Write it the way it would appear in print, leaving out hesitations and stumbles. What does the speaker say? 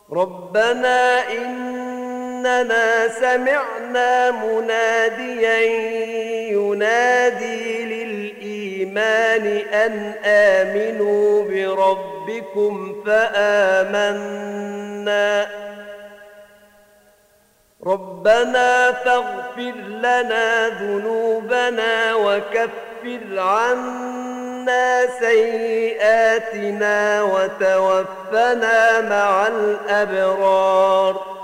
ربنا إننا سمعنا مناديا ينادي للإيمان أن آمنوا بربكم فآمنا ربنا فاغفر لنا ذنوبنا وكفر عنا سيئاتنا وتوفنا مع الأبرار